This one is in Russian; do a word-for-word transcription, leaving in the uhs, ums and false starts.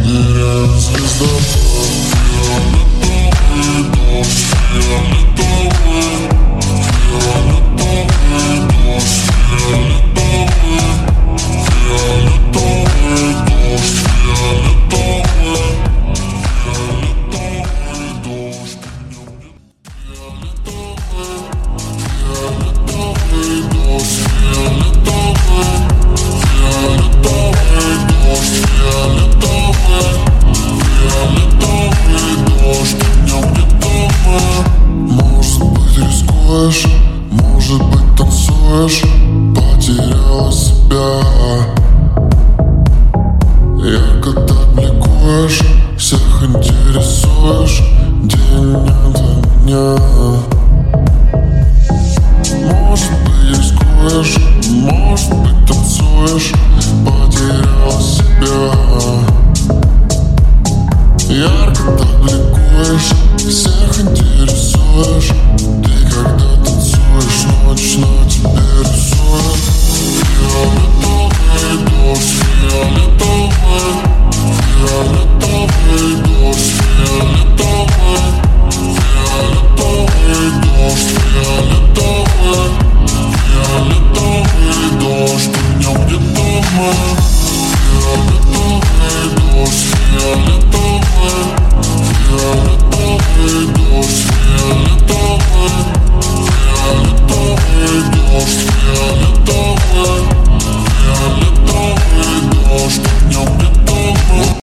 ныряет звездопад. Фиолетовый дождь, фиолетовый, фиолетовый дождь, фиолетовый, фиолетовый дождь, фиолетовый, фиолетовый дождь. Фиолетовый, фиолетовый дождь, фиолетовый, фиолетовый дождь, фиолетовый, фиолетовый дождь, днем где-то мы. Может быть рискуешь, может быть танцуешь, потеряла себя. Ярко так бликуешь, всех интересуешь, день ото меня. Может быть рискуешь, может быть танцуешь, потеряла себя. Ярко так бликуешь, всех интересуешь. Ты когда танцуешь, ночь на тебе рисует. Фиолетовый дождь, фиолетовый, фиолетовый дождь, фиолетовый, фиолетовый дождь, фиолетовый, фиолетовый дождь, днем где-то мы. Фиолетовый дождь, фиолетовый, фиолетовый дождь.